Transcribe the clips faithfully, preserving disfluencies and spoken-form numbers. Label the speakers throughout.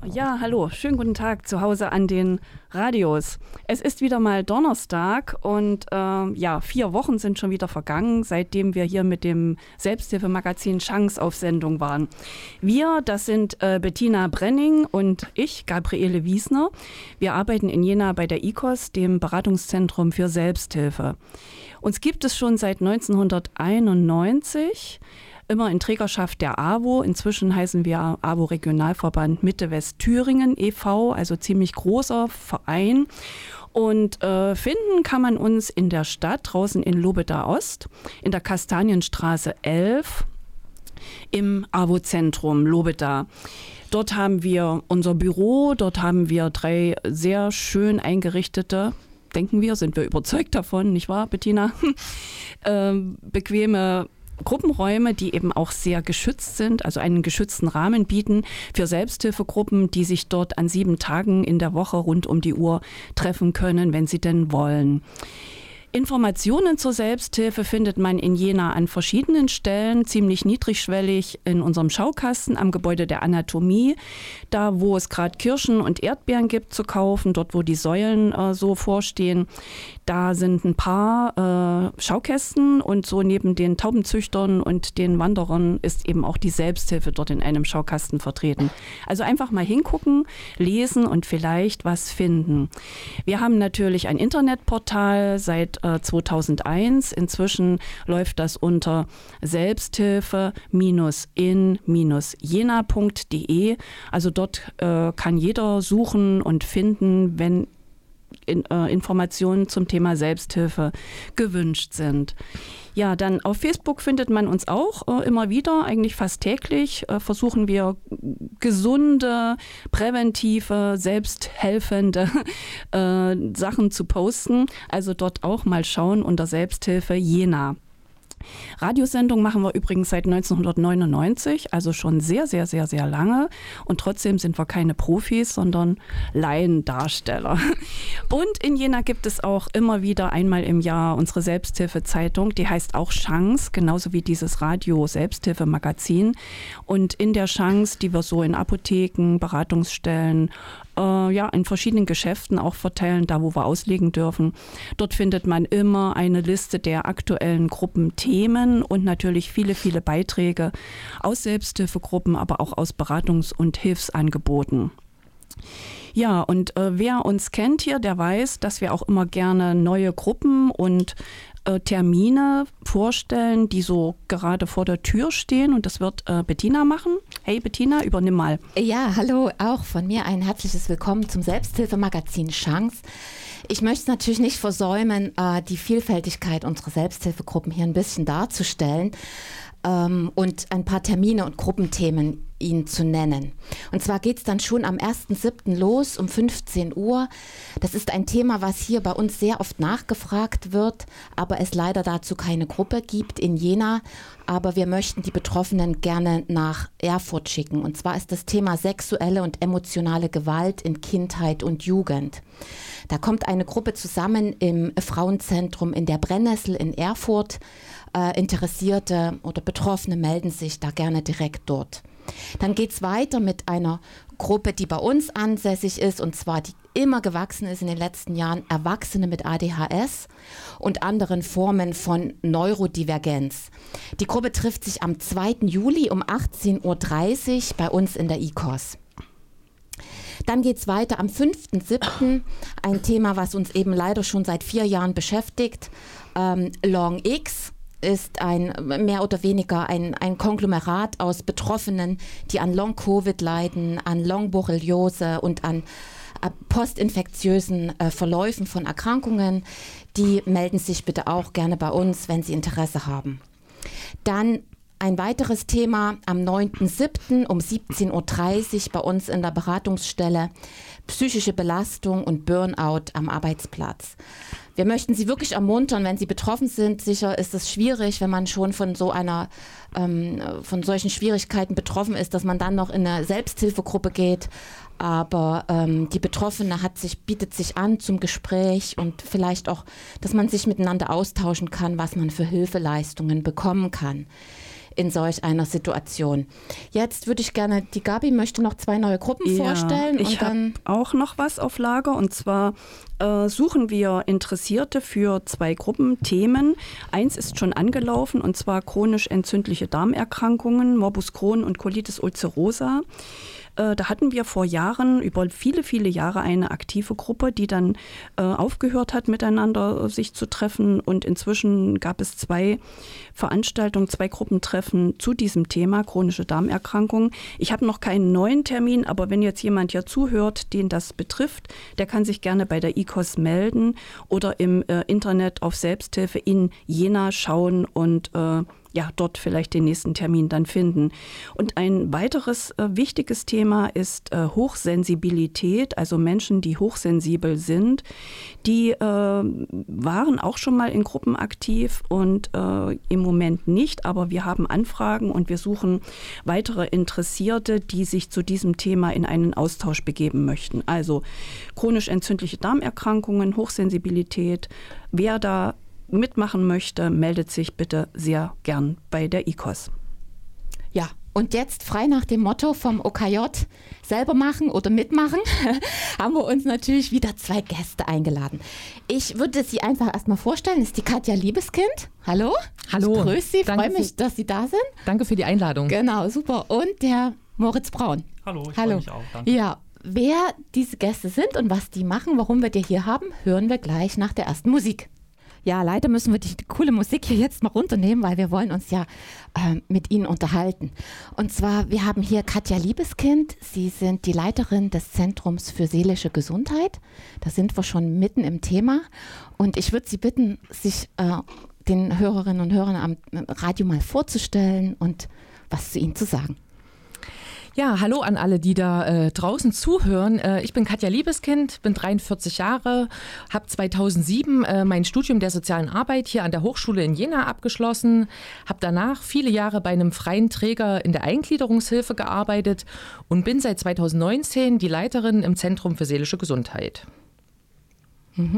Speaker 1: Ja, hallo, schönen guten Tag zu Hause an den Radios. Es ist wieder mal Donnerstag und äh, ja, vier Wochen sind schon wieder vergangen, seitdem wir hier mit dem Selbsthilfemagazin Chance auf Sendung waren. Wir, das sind äh, Bettina Brenning und ich, Gabriele Wiesner. Wir arbeiten in Jena bei der I K O S, dem Beratungszentrum für Selbsthilfe. Uns gibt es schon seit neunzehnhunderteinundneunzig. Immer in Trägerschaft der A W O. Inzwischen heißen wir A W O Regionalverband Mitte-West-Thüringen e V, also ziemlich großer Verein. Und äh, finden kann man uns in der Stadt, draußen in Lobeda Ost, in der Kastanienstraße elf, im A W O-Zentrum Lobeda. Dort haben wir unser Büro, dort haben wir drei sehr schön eingerichtete, denken wir, sind wir überzeugt davon, nicht wahr, Bettina? äh, bequeme Gruppenräume, die eben auch sehr geschützt sind, also einen geschützten Rahmen bieten für Selbsthilfegruppen, die sich dort an sieben Tagen in der Woche rund um die Uhr treffen können, wenn sie denn wollen. Informationen zur Selbsthilfe findet man in Jena an verschiedenen Stellen, ziemlich niedrigschwellig in unserem Schaukasten am Gebäude der Anatomie, da wo es gerade Kirschen und Erdbeeren gibt zu kaufen, dort wo die Säulen äh, so vorstehen. Da sind ein paar äh, Schaukästen und so neben den Taubenzüchtern und den Wanderern ist eben auch die Selbsthilfe dort in einem Schaukasten vertreten. Also einfach mal hingucken, lesen und vielleicht was finden. Wir haben natürlich ein Internetportal seit äh, zweitausendeins. Inzwischen läuft das unter selbsthilfe in jena punkt de. Also dort äh, kann jeder suchen und finden, wenn In, äh, Informationen zum Thema Selbsthilfe gewünscht sind. Ja, dann auf Facebook findet man uns auch äh, immer wieder, eigentlich fast täglich, äh, versuchen wir gesunde, präventive, selbsthelfende äh, Sachen zu posten. Also dort auch mal schauen unter Selbsthilfe Jena. Radiosendung machen wir übrigens seit neunzehnhundertneunundneunzig, also schon sehr, sehr, sehr, sehr lange. Und trotzdem sind wir keine Profis, sondern Laiendarsteller. Und in Jena gibt es auch immer wieder einmal im Jahr unsere Selbsthilfezeitung, die heißt auch Chance, genauso wie dieses Radio-Selbsthilfemagazin. Und in der Chance, die wir so in Apotheken, Beratungsstellen, äh, ja, in verschiedenen Geschäften auch verteilen, da wo wir auslegen dürfen. Dort findet man immer eine Liste der aktuellen Gruppenthemen und natürlich viele, viele Beiträge aus Selbsthilfegruppen, aber auch aus Beratungs- und Hilfsangeboten. Ja, und äh, wer uns kennt hier, der weiß, dass wir auch immer gerne neue Gruppen und äh, Termine vorstellen, die so gerade vor der Tür stehen. Und das wird äh, Bettina machen. Hey Bettina, übernimm mal.
Speaker 2: Ja, hallo, auch von mir ein herzliches Willkommen zum Selbsthilfemagazin Chance. Ich möchte natürlich nicht versäumen, äh, die Vielfältigkeit unserer Selbsthilfegruppen hier ein bisschen darzustellen ähm, und ein paar Termine und Gruppenthemen Ihnen zu nennen. Und zwar geht es dann schon am ersten siebten los um fünfzehn Uhr. Das ist ein Thema, was hier bei uns sehr oft nachgefragt wird, aber es leider dazu keine Gruppe gibt in Jena. Aber wir möchten die Betroffenen gerne nach Erfurt schicken. Und zwar ist das Thema sexuelle und emotionale Gewalt in Kindheit und Jugend. Da kommt eine Gruppe zusammen im Frauenzentrum in der Brennnessel in Erfurt. Äh, Interessierte oder Betroffene melden sich da gerne direkt dort. Dann geht es weiter mit einer Gruppe, die bei uns ansässig ist, und zwar die immer gewachsen ist in den letzten Jahren, Erwachsene mit A D H S und anderen Formen von Neurodivergenz. Die Gruppe trifft sich am zweiten Juli um achtzehn Uhr dreißig bei uns in der I K O S. Dann geht es weiter am fünften siebten ein Thema, was uns eben leider schon seit vier Jahren beschäftigt, ähm, Long X. Ist ein mehr oder weniger ein, ein Konglomerat aus Betroffenen, die an Long-Covid leiden, an Long-Borreliose und an äh, postinfektiösen äh, Verläufen von Erkrankungen. Die melden sich bitte auch gerne bei uns, wenn sie Interesse haben. Dann ein weiteres Thema am neunten siebten um siebzehn Uhr dreißig bei uns in der Beratungsstelle, psychische Belastung und Burnout am Arbeitsplatz. Wir möchten Sie wirklich ermuntern, wenn Sie betroffen sind. Sicher ist es schwierig, wenn man schon von so einer, ähm, von solchen Schwierigkeiten betroffen ist, dass man dann noch in eine Selbsthilfegruppe geht. Aber ähm, die Betroffene hat sich, bietet sich an zum Gespräch und vielleicht auch, dass man sich miteinander austauschen kann, was man für Hilfeleistungen bekommen kann. in solch einer Situation. Jetzt würde ich gerne, die Gabi möchte noch zwei neue Gruppen
Speaker 1: ja,
Speaker 2: vorstellen.
Speaker 1: Ich habe auch noch was auf Lager, und zwar äh, suchen wir Interessierte für zwei Gruppenthemen. Eins ist schon angelaufen, und zwar chronisch entzündliche Darmerkrankungen, Morbus Crohn und Colitis ulcerosa. Da hatten wir vor Jahren, über viele, viele Jahre, eine aktive Gruppe, die dann äh, aufgehört hat, miteinander sich zu treffen. Und inzwischen gab es zwei Veranstaltungen, zwei Gruppentreffen zu diesem Thema, chronische Darmerkrankungen. Ich habe noch keinen neuen Termin, aber wenn jetzt jemand ja zuhört, den das betrifft, der kann sich gerne bei der I K O S melden oder im äh, Internet auf Selbsthilfe in Jena schauen und äh, ja, dort vielleicht den nächsten Termin dann finden. Und ein weiteres äh, wichtiges Thema ist äh, Hochsensibilität, also Menschen, die hochsensibel sind. Die äh, waren auch schon mal in Gruppen aktiv und äh, im Moment nicht, aber wir haben Anfragen und wir suchen weitere Interessierte, die sich zu diesem Thema in einen Austausch begeben möchten. Also chronisch entzündliche Darmerkrankungen, Hochsensibilität, wer da mitmachen möchte, meldet sich bitte sehr gern bei der I K O S.
Speaker 2: Ja, und jetzt frei nach dem Motto vom O K J, selber machen oder mitmachen, haben wir uns natürlich wieder zwei Gäste eingeladen. Ich würde sie einfach erstmal vorstellen, das ist die Katja Liebeskind. Hallo.
Speaker 3: Hallo.
Speaker 2: Ich grüße Sie, freue mich, dass Sie da sind.
Speaker 3: Danke für die Einladung.
Speaker 2: Genau, super. Und der Moritz Braun.
Speaker 4: Hallo, ich
Speaker 2: Hallo.
Speaker 4: freue mich auch. Danke.
Speaker 2: Ja, wer diese Gäste sind und was die machen, warum wir die hier haben, hören wir gleich nach der ersten Musik. Ja, leider müssen wir die coole Musik hier jetzt mal runternehmen, weil wir wollen uns ja äh, mit Ihnen unterhalten. Und zwar, wir haben hier Katja Liebeskind. Sie sind die Leiterin des Zentrums für seelische Gesundheit. Da sind wir schon mitten im Thema. Und ich würde Sie bitten, sich äh, den Hörerinnen und Hörern am Radio mal vorzustellen und was zu Ihnen zu sagen.
Speaker 3: Ja, hallo an alle, die da äh, draußen zuhören. Äh, ich bin Katja Liebeskind, bin dreiundvierzig Jahre, habe zweitausendsieben äh, mein Studium der sozialen Arbeit hier an der Hochschule in Jena abgeschlossen, habe danach viele Jahre bei einem freien Träger in der Eingliederungshilfe gearbeitet und bin seit zweitausendneunzehn die Leiterin im Zentrum für seelische Gesundheit.
Speaker 2: Mhm.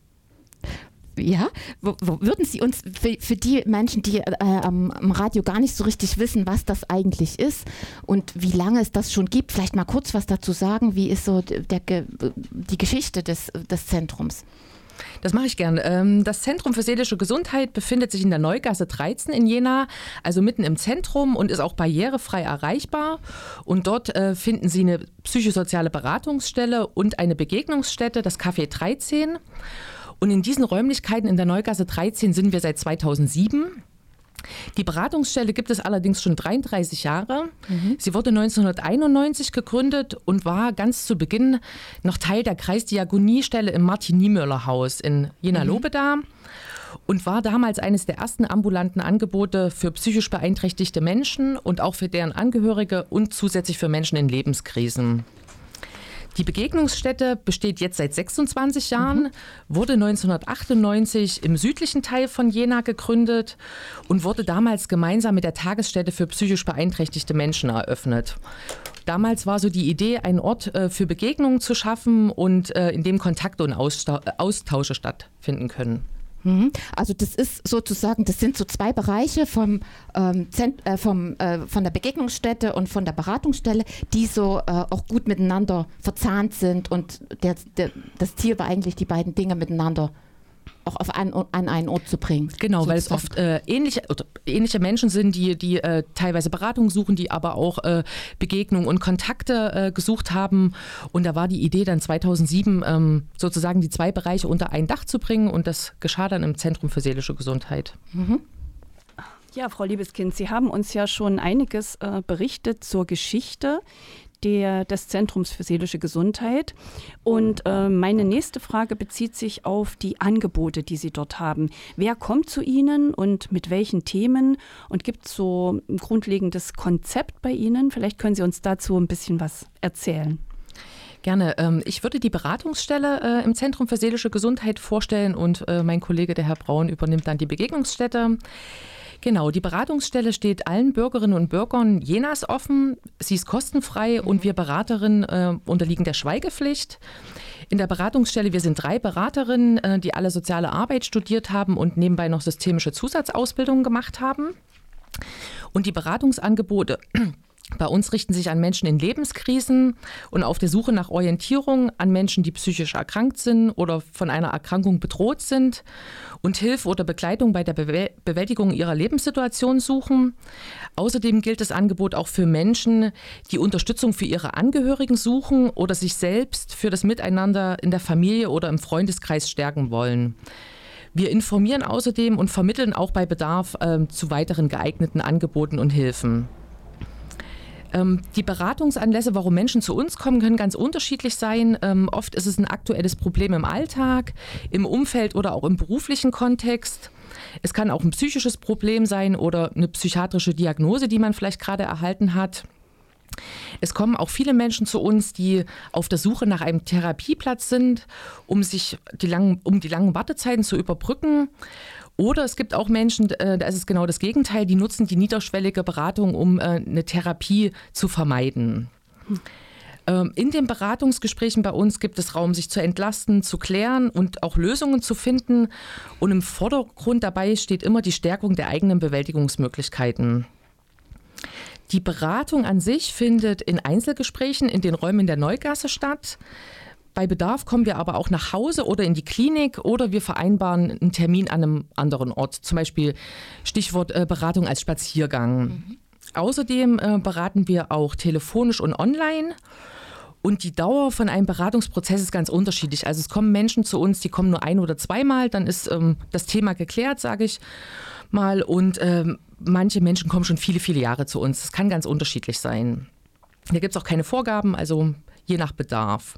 Speaker 2: Ja, wo, wo würden Sie uns für, für die Menschen, die äh, am, am Radio gar nicht so richtig wissen, was das eigentlich ist und wie lange es das schon gibt, vielleicht mal kurz was dazu sagen, wie ist so der, die Geschichte des, des Zentrums?
Speaker 3: Das mache ich gern. Das Zentrum für seelische Gesundheit befindet sich in der Neugasse dreizehn in Jena, also mitten im Zentrum und ist auch barrierefrei erreichbar. Und dort finden Sie eine psychosoziale Beratungsstelle und eine Begegnungsstätte, das Café dreizehn. Und in diesen Räumlichkeiten in der Neugasse dreizehn sind wir seit zweitausendsieben. Die Beratungsstelle gibt es allerdings schon dreiunddreißig Jahre. Mhm. Sie wurde neunzehnhunderteinundneunzig gegründet und war ganz zu Beginn noch Teil der Kreisdiakoniestelle im Martin-Niemöller-Haus in Jena-Lobeda. Mhm. Und war damals eines der ersten ambulanten Angebote für psychisch beeinträchtigte Menschen und auch für deren Angehörige und zusätzlich für Menschen in Lebenskrisen. Die Begegnungsstätte besteht jetzt seit sechsundzwanzig Jahren, mhm. wurde neunzehnhundertachtundneunzig im südlichen Teil von Jena gegründet und wurde damals gemeinsam mit der Tagesstätte für psychisch beeinträchtigte Menschen eröffnet. Damals war so die Idee, einen Ort äh, für Begegnungen zu schaffen und äh, in dem Kontakte und Austau- Austausche stattfinden können.
Speaker 2: Also das ist sozusagen, das sind so zwei Bereiche vom, ähm, Zent, äh, vom, äh, von der Begegnungsstätte und von der Beratungsstelle, die so äh, auch gut miteinander verzahnt sind und der, der, das Ziel war eigentlich, die beiden Dinge miteinander auch auf ein, an einen Ort zu bringen.
Speaker 3: Genau, sozusagen. Weil es oft äh, ähnliche, oder ähnliche Menschen sind, die, die äh, teilweise Beratung suchen, die aber auch äh, Begegnungen und Kontakte äh, gesucht haben. Und da war die Idee dann zweitausendsieben ähm, sozusagen die zwei Bereiche unter ein Dach zu bringen und das geschah dann im Zentrum für seelische Gesundheit.
Speaker 2: Mhm.
Speaker 1: Ja, Frau Liebeskind, Sie haben uns ja schon einiges äh, berichtet zur Geschichte Der, des Zentrums für seelische Gesundheit. Und äh, meine nächste Frage bezieht sich auf die Angebote, die Sie dort haben. Wer kommt zu Ihnen und mit welchen Themen? Und gibt es so ein grundlegendes Konzept bei Ihnen? Vielleicht können Sie uns dazu ein bisschen was erzählen.
Speaker 3: Gerne. Ich würde die Beratungsstelle im Zentrum für seelische Gesundheit vorstellen und mein Kollege, der Herr Braun, übernimmt dann die Begegnungsstätte. Genau, die Beratungsstelle steht allen Bürgerinnen und Bürgern Jenas offen. Sie ist kostenfrei und wir Beraterinnen äh, unterliegen der Schweigepflicht. In der Beratungsstelle, wir sind drei Beraterinnen, äh, die alle soziale Arbeit studiert haben und nebenbei noch systemische Zusatzausbildungen gemacht haben. Und die Beratungsangebote bei uns richten sich an Menschen in Lebenskrisen und auf der Suche nach Orientierung, an Menschen, die psychisch erkrankt sind oder von einer Erkrankung bedroht sind und Hilfe oder Begleitung bei der Bewältigung ihrer Lebenssituation suchen. Außerdem gilt das Angebot auch für Menschen, die Unterstützung für ihre Angehörigen suchen oder sich selbst für das Miteinander in der Familie oder im Freundeskreis stärken wollen. Wir informieren außerdem und vermitteln auch bei Bedarf äh, zu weiteren geeigneten Angeboten und Hilfen. Die Beratungsanlässe, warum Menschen zu uns kommen, können ganz unterschiedlich sein. Ähm, oft ist es ein aktuelles Problem im Alltag, im Umfeld oder auch im beruflichen Kontext. Es kann auch ein psychisches Problem sein oder eine psychiatrische Diagnose, die man vielleicht gerade erhalten hat. Es kommen auch viele Menschen zu uns, die auf der Suche nach einem Therapieplatz sind, um sich die langen, um die langen Wartezeiten zu überbrücken. Oder es gibt auch Menschen, äh, da ist es genau das Gegenteil, die nutzen die niederschwellige Beratung, um äh, eine Therapie zu vermeiden. Hm. Ähm, in den Beratungsgesprächen bei uns gibt es Raum, sich zu entlasten, zu klären und auch Lösungen zu finden. Und im Vordergrund dabei steht immer die Stärkung der eigenen Bewältigungsmöglichkeiten. Die Beratung an sich findet in Einzelgesprächen in den Räumen der Neugasse statt. Bei Bedarf kommen wir aber auch nach Hause oder in die Klinik oder wir vereinbaren einen Termin an einem anderen Ort. Zum Beispiel Stichwort äh, Beratung als Spaziergang. Mhm. Außerdem äh, beraten wir auch telefonisch und online. Und die Dauer von einem Beratungsprozess ist ganz unterschiedlich. Also es kommen Menschen zu uns, die kommen nur ein- oder zweimal, dann ist ähm, das Thema geklärt, sage ich mal. Und ähm, manche Menschen kommen schon viele, viele Jahre zu uns. Das kann ganz unterschiedlich sein. Da gibt es auch keine Vorgaben, also je nach Bedarf.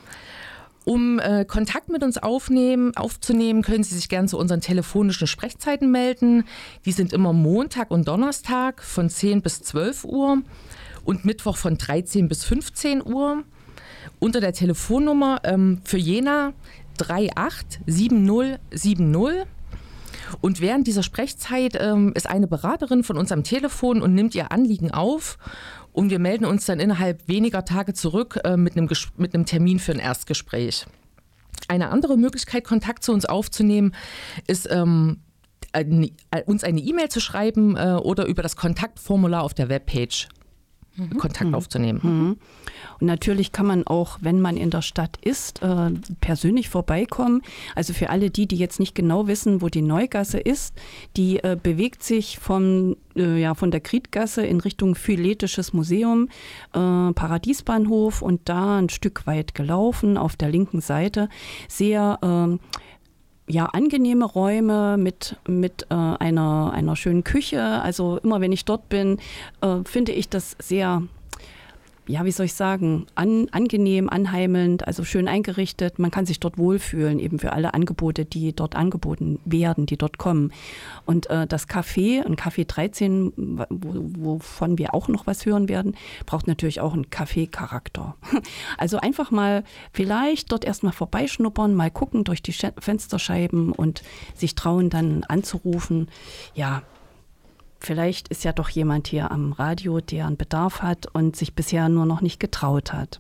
Speaker 3: Um äh, Kontakt mit uns aufnehmen, aufzunehmen, können Sie sich gerne zu unseren telefonischen Sprechzeiten melden. Die sind immer Montag und Donnerstag von zehn bis zwölf Uhr und Mittwoch von dreizehn bis fünfzehn Uhr. Unter der Telefonnummer ähm, für Jena drei acht sieben null sieben null. Und während dieser Sprechzeit ähm, ist eine Beraterin von uns am Telefon und nimmt ihr Anliegen auf. Und wir melden uns dann innerhalb weniger Tage zurück äh, mit einem Ges- mit einem Termin für ein Erstgespräch. Eine andere Möglichkeit, Kontakt zu uns aufzunehmen, ist, ähm, eine, uns eine E-Mail zu schreiben äh, oder über das Kontaktformular auf der Webpage mhm. Kontakt mhm. aufzunehmen.
Speaker 1: Mhm. Und natürlich kann man auch, wenn man in der Stadt ist, äh, persönlich vorbeikommen. Also für alle die, die jetzt nicht genau wissen, wo die Neugasse ist, die äh, bewegt sich vom, äh, ja, von der Kriedgasse in Richtung Phyletisches Museum, äh, Paradiesbahnhof und da ein Stück weit gelaufen auf der linken Seite. Sehr äh, ja, angenehme Räume mit, mit äh, einer, einer schönen Küche. Also immer wenn ich dort bin, äh, finde ich das sehr, ja, wie soll ich sagen, an, angenehm, anheimelnd, also schön eingerichtet. Man kann sich dort wohlfühlen, eben für alle Angebote, die dort angeboten werden, die dort kommen. Und äh, das Café, ein Café dreizehn, wo, wovon wir auch noch was hören werden, braucht natürlich auch einen Café-Charakter. Also einfach mal vielleicht dort erstmal vorbeischnuppern, mal gucken durch die Fensterscheiben und sich trauen, dann anzurufen. Ja, vielleicht ist ja doch jemand hier am Radio, der einen Bedarf hat und sich bisher nur noch nicht getraut hat.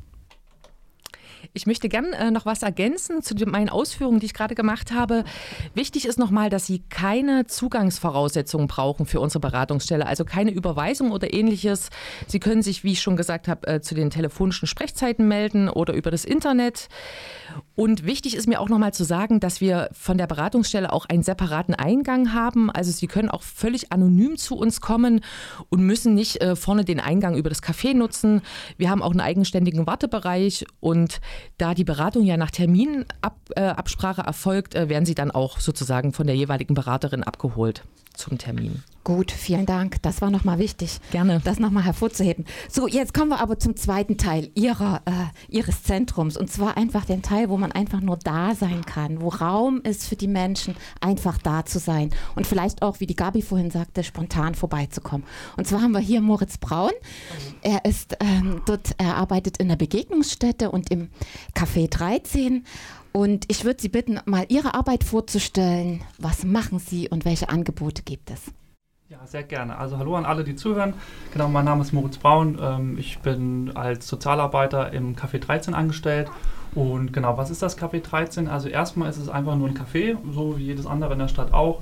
Speaker 3: Ich möchte gern äh, noch was ergänzen zu den, meinen Ausführungen, die ich gerade gemacht habe. Wichtig ist nochmal, dass Sie keine Zugangsvoraussetzungen brauchen für unsere Beratungsstelle, also keine Überweisung oder ähnliches. Sie können sich, wie ich schon gesagt habe, äh, zu den telefonischen Sprechzeiten melden oder über das Internet. Und wichtig ist mir auch nochmal zu sagen, dass wir von der Beratungsstelle auch einen separaten Eingang haben. Also Sie können auch völlig anonym zu uns kommen und müssen nicht äh, vorne den Eingang über das Café nutzen. Wir haben auch einen eigenständigen Wartebereich und da die Beratung ja nach Terminabsprache äh, erfolgt, äh, werden Sie dann auch sozusagen von der jeweiligen Beraterin abgeholt zum Termin.
Speaker 2: Gut, vielen Dank. Das war nochmal wichtig,
Speaker 3: Gerne.
Speaker 2: das nochmal hervorzuheben. So, jetzt kommen wir aber zum zweiten Teil ihrer, äh, Ihres Zentrums. Und zwar einfach den Teil, wo man einfach nur da sein kann, wo Raum ist für die Menschen, einfach da zu sein. Und vielleicht auch, wie die Gabi vorhin sagte, spontan vorbeizukommen. Und zwar haben wir hier Moritz Braun. Er ist ähm, dort, er arbeitet in der Begegnungsstätte und im Café dreizehn. Und ich würde Sie bitten, mal Ihre Arbeit vorzustellen. Was machen Sie und welche Angebote gibt es?
Speaker 4: Ja, sehr gerne. Also hallo an alle, die zuhören. Genau, mein Name ist Moritz Braun. Ich bin als Sozialarbeiter im Café dreizehn angestellt. Und genau, was ist das Café dreizehn? Also erstmal ist es einfach nur ein Café, so wie jedes andere in der Stadt auch.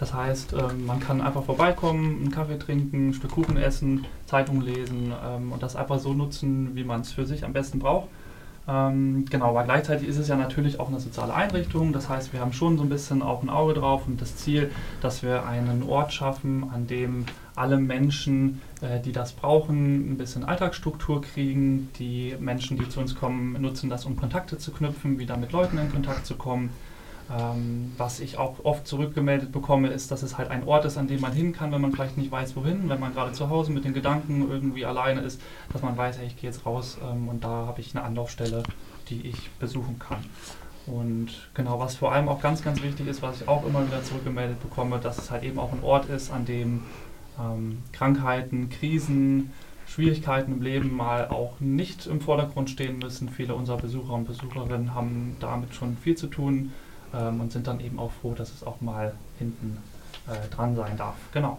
Speaker 4: Das heißt, ähm, man kann einfach vorbeikommen, einen Kaffee trinken, ein Stück Kuchen essen, Zeitung lesen ähm, und das einfach so nutzen, wie man es für sich am besten braucht. Ähm, genau, aber gleichzeitig ist es ja natürlich auch eine soziale Einrichtung. Das heißt, wir haben schon so ein bisschen auch ein Auge drauf und das Ziel, dass wir einen Ort schaffen, an dem alle Menschen, äh, die das brauchen, ein bisschen Alltagsstruktur kriegen. Die Menschen, die zu uns kommen, nutzen das, um Kontakte zu knüpfen, wieder mit Leuten in Kontakt zu kommen. Ähm, was ich auch oft zurückgemeldet bekomme, ist, dass es halt ein Ort ist, an dem man hin kann, wenn man vielleicht nicht weiß, wohin, wenn man gerade zu Hause mit den Gedanken irgendwie alleine ist, dass man weiß, hey, ich gehe jetzt raus ähm, und da habe ich eine Anlaufstelle, die ich besuchen kann. Und genau, was vor allem auch ganz, ganz wichtig ist, was ich auch immer wieder zurückgemeldet bekomme, dass es halt eben auch ein Ort ist, an dem ähm, Krankheiten, Krisen, Schwierigkeiten im Leben mal auch nicht im Vordergrund stehen müssen. Viele unserer Besucher und Besucherinnen haben damit schon viel zu tun, Ähm, und sind dann eben auch froh, dass es auch mal hinten äh, dran sein darf. Genau.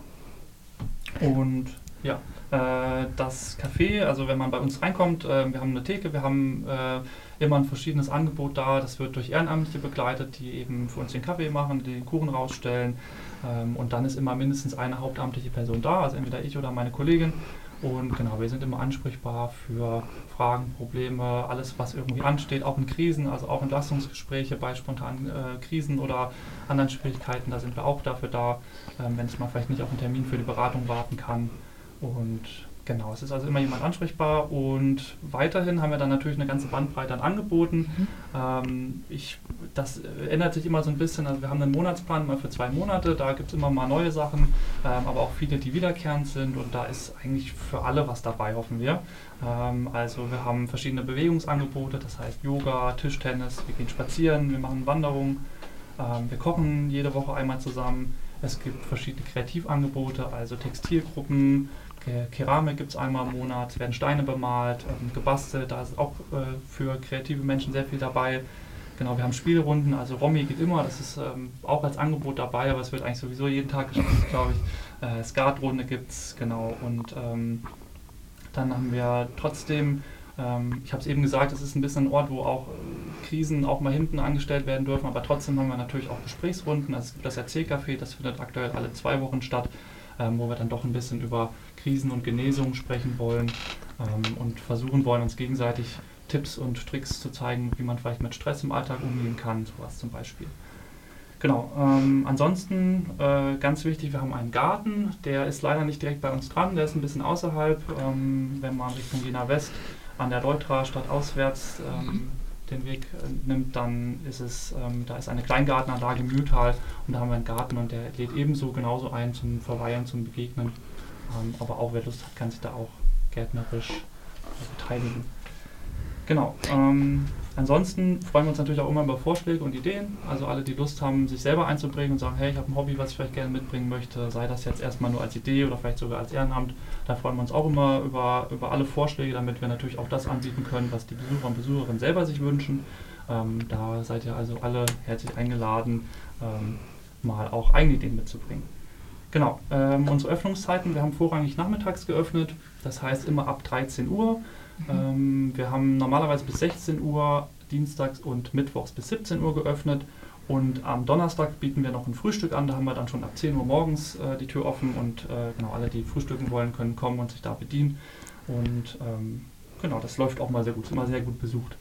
Speaker 4: Und ja, äh, das Café, also wenn man bei uns reinkommt, äh, wir haben eine Theke, wir haben äh, immer ein verschiedenes Angebot da. Das wird durch Ehrenamtliche begleitet, die eben für uns den Kaffee machen, den Kuchen rausstellen. Ähm, und dann ist immer mindestens eine hauptamtliche Person da, also entweder ich oder meine Kollegin. Und genau, wir sind immer ansprechbar für Fragen, Probleme, alles was irgendwie ansteht, auch in Krisen, also auch Entlastungsgespräche bei spontanen äh, Krisen oder anderen Schwierigkeiten, da sind wir auch dafür da, ähm, wenn es mal vielleicht nicht auf einen Termin für die Beratung warten kann. Und genau, es ist also immer jemand ansprechbar und weiterhin haben wir dann natürlich eine ganze Bandbreite an Angeboten. Mhm. Ähm, ich, das ändert sich immer so ein bisschen, also wir haben einen Monatsplan mal für zwei Monate, da gibt es immer mal neue Sachen, ähm, aber auch viele, die wiederkehrend sind und da ist eigentlich für alle was dabei, hoffen wir. Ähm, also wir haben verschiedene Bewegungsangebote, das heißt Yoga, Tischtennis, wir gehen spazieren, wir machen Wanderungen, ähm, wir kochen jede Woche einmal zusammen. Es gibt verschiedene Kreativangebote, also Textilgruppen, Keramik gibt es einmal im Monat, es werden Steine bemalt, ähm, gebastelt, da ist auch äh, für kreative Menschen sehr viel dabei. Genau, wir haben Spielrunden, also Romy geht immer, das ist ähm, auch als Angebot dabei, aber es wird eigentlich sowieso jeden Tag gespielt, glaube ich. Äh, Skatrunde gibt es, genau, und ähm, dann haben wir trotzdem, ähm, ich habe es eben gesagt, es ist ein bisschen ein Ort, wo auch äh, Krisen auch mal hinten angestellt werden dürfen, aber trotzdem haben wir natürlich auch Gesprächsrunden, also es gibt das Erzählcafé, das findet aktuell alle zwei Wochen statt, ähm, wo wir dann doch ein bisschen über Krisen und Genesung sprechen wollen ähm, und versuchen wollen, uns gegenseitig Tipps und Tricks zu zeigen, wie man vielleicht mit Stress im Alltag umgehen kann, sowas zum Beispiel. Genau, ähm, ansonsten äh, ganz wichtig, wir haben einen Garten, der ist leider nicht direkt bei uns dran, der ist ein bisschen außerhalb, ähm, wenn man Richtung Jena West an der Leutra stadtauswärts ähm, den Weg äh, nimmt, dann ist es, ähm, da ist eine Kleingartenanlage im Mühltal und da haben wir einen Garten und der lädt ebenso genauso ein zum Verweilen, zum Begegnen. Ähm, aber auch wer Lust hat, kann sich da auch gärtnerisch äh, beteiligen. Genau. Ähm, ansonsten freuen wir uns natürlich auch immer über Vorschläge und Ideen. Also alle, die Lust haben, sich selber einzubringen und sagen, hey, ich habe ein Hobby, was ich vielleicht gerne mitbringen möchte, sei das jetzt erstmal nur als Idee oder vielleicht sogar als Ehrenamt. Da freuen wir uns auch immer über, über alle Vorschläge, damit wir natürlich auch das anbieten können, was die Besucher und Besucherinnen selber sich wünschen. Ähm, da seid ihr also alle herzlich eingeladen, ähm, mal auch eigene Ideen mitzubringen. Genau, ähm, unsere Öffnungszeiten, wir haben vorrangig nachmittags geöffnet, das heißt immer ab dreizehn Uhr. Mhm. Ähm, wir haben normalerweise bis sechzehn Uhr, dienstags und mittwochs bis siebzehn Uhr geöffnet und am Donnerstag bieten wir noch ein Frühstück an, da haben wir dann schon ab zehn Uhr morgens äh, die Tür offen und äh, genau, alle, die frühstücken wollen, können kommen und sich da bedienen und ähm, genau, das läuft auch mal sehr gut, ist immer sehr gut besucht.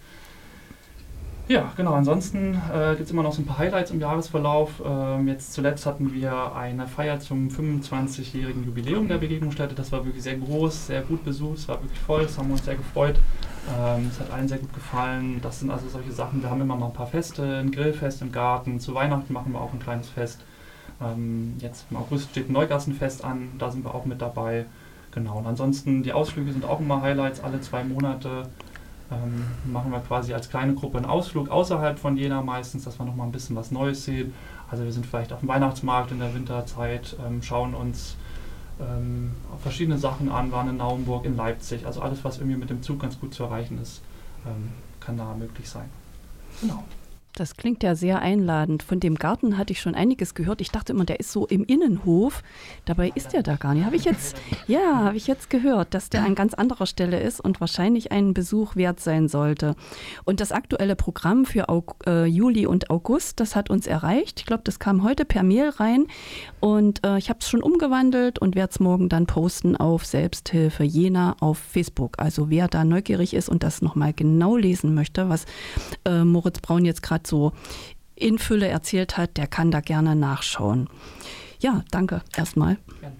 Speaker 4: Ja, genau. Ansonsten äh, gibt es immer noch so ein paar Highlights im Jahresverlauf. Ähm, jetzt zuletzt hatten wir eine Feier zum fünfundzwanzigjährigen Jubiläum der Begegnungsstätte. Das war wirklich sehr groß, sehr gut besucht, es war wirklich voll, das haben wir uns sehr gefreut. Ähm, es hat allen sehr gut gefallen. Das sind also solche Sachen, wir haben immer mal ein paar Feste, ein Grillfest im Garten, zu Weihnachten machen wir auch ein kleines Fest. Ähm, jetzt im August steht ein Neugassenfest an, da sind wir auch mit dabei. Genau, und ansonsten die Ausflüge sind auch immer Highlights, alle zwei Monate. Ähm, machen wir quasi als kleine Gruppe einen Ausflug außerhalb von Jena meistens, dass wir nochmal ein bisschen was Neues sehen. Also wir sind vielleicht auf dem Weihnachtsmarkt in der Winterzeit, ähm, schauen uns ähm, verschiedene Sachen an, waren in Naumburg, in Leipzig. Also alles, was irgendwie mit dem Zug ganz gut zu erreichen ist, ähm, kann da möglich sein. Genau.
Speaker 1: Das klingt ja sehr einladend. Von dem Garten hatte ich schon einiges gehört. Ich dachte immer, der ist so im Innenhof. Dabei ist der da gar nicht. Habe ich jetzt, ja, habe ich jetzt gehört, dass der an ganz anderer Stelle ist und wahrscheinlich einen Besuch wert sein sollte. Und das aktuelle Programm für Aug- äh, Juli und August, das hat uns erreicht. Ich glaube, das kam heute per Mail rein. Und äh, ich habe es schon umgewandelt und werde es morgen dann posten auf Selbsthilfe Jena auf Facebook. Also wer da neugierig ist und das nochmal genau lesen möchte, was äh, Moritz Braun jetzt gerade so in Fülle erzählt hat, der kann da gerne nachschauen. Ja, danke erstmal.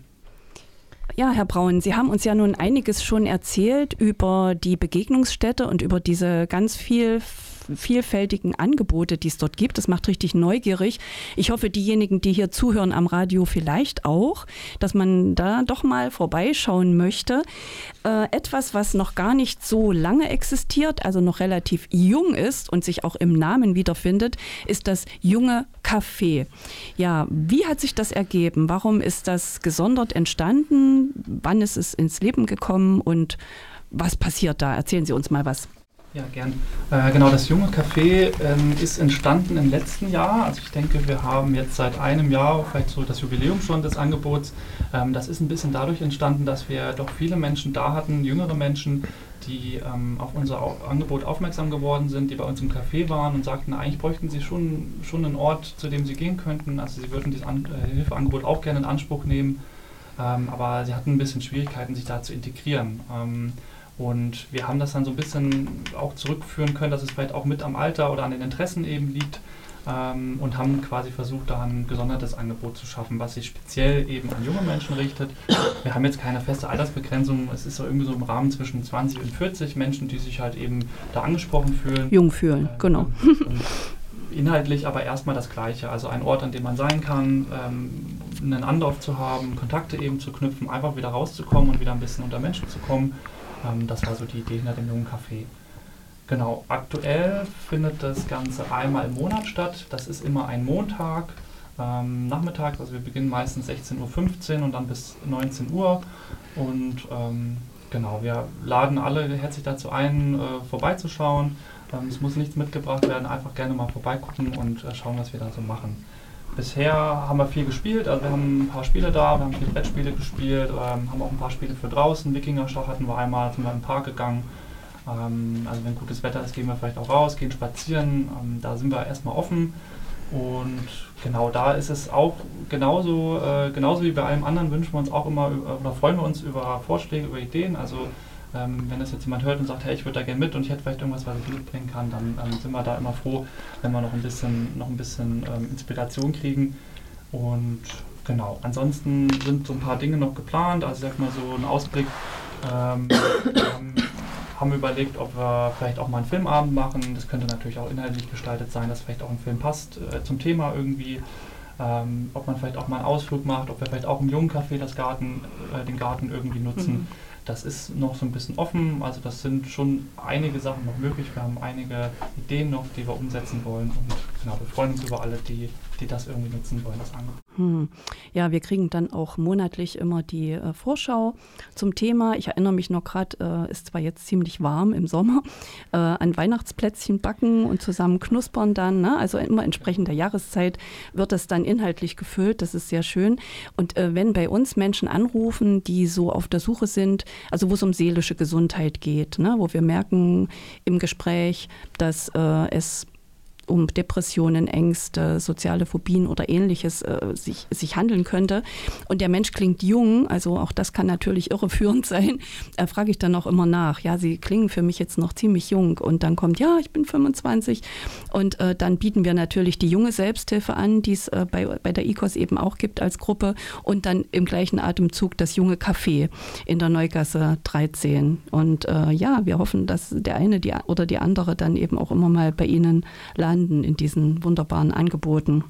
Speaker 1: Ja, Herr Braun, Sie haben uns ja nun einiges schon erzählt über die Begegnungsstätte und über diese ganz viel vielfältigen Angebote, die es dort gibt. Das macht richtig neugierig. Ich hoffe, diejenigen, die hier zuhören am Radio, vielleicht auch, dass man da doch mal vorbeischauen möchte. Äh, etwas, was noch gar nicht so lange existiert, also noch relativ jung ist und sich auch im Namen wiederfindet, ist das Junge Café. Ja, wie hat sich das ergeben? Warum ist das gesondert entstanden? Wann ist es ins Leben gekommen und was passiert da? Erzählen Sie uns mal was.
Speaker 4: Ja, gern. Äh, genau, das Junge Café ähm, ist entstanden im letzten Jahr. Also ich denke, wir haben jetzt seit einem Jahr vielleicht so das Jubiläum schon des Angebots. Ähm, das ist ein bisschen dadurch entstanden, dass wir doch viele Menschen da hatten, jüngere Menschen, die ähm, auf unser Au- Angebot aufmerksam geworden sind, die bei uns im Café waren und sagten, eigentlich bräuchten sie schon, schon einen Ort, zu dem sie gehen könnten. Also sie würden dieses An- äh, Hilfeangebot auch gerne in Anspruch nehmen, ähm, aber sie hatten ein bisschen Schwierigkeiten, sich da zu integrieren. Ähm, Und wir haben das dann so ein bisschen auch zurückführen können, dass es vielleicht auch mit am Alter oder an den Interessen eben liegt ähm, und haben quasi versucht, da ein gesondertes Angebot zu schaffen, was sich speziell eben an junge Menschen richtet. Wir haben jetzt keine feste Altersbegrenzung, es ist so irgendwie so im Rahmen zwischen zwanzig und vierzig Menschen, die sich halt eben da angesprochen fühlen.
Speaker 1: Jung fühlen,
Speaker 4: äh,
Speaker 1: genau.
Speaker 4: Und, und inhaltlich aber erstmal das Gleiche, also ein Ort, an dem man sein kann, ähm, einen Anlauf zu haben, Kontakte eben zu knüpfen, einfach wieder rauszukommen und wieder ein bisschen unter Menschen zu kommen. Das war so die Idee hinter dem Jungen Café. Genau, aktuell findet das Ganze einmal im Monat statt. Das ist immer ein Montag, ähm, nachmittags, also wir beginnen meistens sechzehn Uhr fünfzehn und dann bis neunzehn Uhr. Und ähm, genau, wir laden alle herzlich dazu ein, äh, vorbeizuschauen. Ähm, es muss nichts mitgebracht werden, einfach gerne mal vorbeigucken und äh, schauen, was wir da so machen. Bisher haben wir viel gespielt, also wir haben ein paar Spiele da, wir haben viele Brettspiele gespielt, ähm, haben auch ein paar Spiele für draußen, Wikingerschach hatten wir einmal, sind wir im Park gegangen. Ähm, also wenn gutes Wetter ist, gehen wir vielleicht auch raus, gehen spazieren, ähm, da sind wir erstmal offen. Und genau da ist es auch genauso, äh, genauso wie bei allem anderen wünschen wir uns auch immer über, oder freuen wir uns über Vorschläge, über Ideen. Also Ähm, wenn das jetzt jemand hört und sagt, hey, ich würde da gerne mit und ich hätte vielleicht irgendwas, was ich mitbringen kann, dann ähm, sind wir da immer froh, wenn wir noch ein bisschen, noch ein bisschen ähm, Inspiration kriegen. Und genau, ansonsten sind so ein paar Dinge noch geplant, also ich sag mal so ein Ausblick. Ähm, wir haben, haben überlegt, ob wir vielleicht auch mal einen Filmabend machen. Das könnte natürlich auch inhaltlich gestaltet sein, dass vielleicht auch ein Film passt äh, zum Thema irgendwie. Ähm, ob man vielleicht auch mal einen Ausflug macht, ob wir vielleicht auch im Jungen Café das Garten, äh, den Garten irgendwie nutzen. Mhm. Das ist noch so ein bisschen offen, also das sind schon einige Sachen noch möglich. Wir haben einige Ideen noch, die wir umsetzen wollen und genau, wir freuen uns über alle, die, die das irgendwie nutzen wollen, das Angebot.
Speaker 1: Hm. Ja, wir kriegen dann auch monatlich immer die äh, Vorschau zum Thema. Ich erinnere mich noch gerade, äh, ist zwar jetzt ziemlich warm im Sommer, äh, an Weihnachtsplätzchen backen und zusammen knuspern dann, ne? Also immer entsprechend der Jahreszeit wird das dann inhaltlich gefüllt, das ist sehr schön. Und äh, wenn bei uns Menschen anrufen, die so auf der Suche sind, also wo es um seelische Gesundheit geht, ne? Wo wir merken im Gespräch, dass äh, es um Depressionen, Ängste, soziale Phobien oder Ähnliches äh, sich, sich handeln könnte. Und der Mensch klingt jung, also auch das kann natürlich irreführend sein, äh, frage ich dann auch immer nach. Ja, Sie klingen für mich jetzt noch ziemlich jung. Und dann kommt, ja, ich bin fünfundzwanzig. Und äh, dann bieten wir natürlich die junge Selbsthilfe an, die es äh, bei, bei der I K O S eben auch gibt als Gruppe. Und dann im gleichen Atemzug das Junge Café in der Neugasse dreizehn. Und äh, ja, wir hoffen, dass der eine die, oder die andere dann eben auch immer mal bei Ihnen landen in diesen wunderbaren Angeboten.